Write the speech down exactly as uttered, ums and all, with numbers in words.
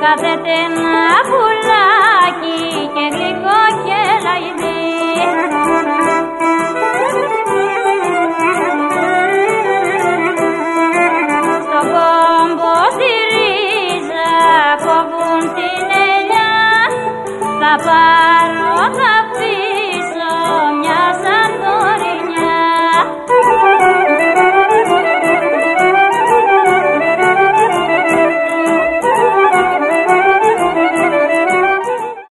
κάθεται ένα πουλάκι και γλυκό και λαϊδί. Στο κόμπο στη ρίζα κόβουν την ελιά, θα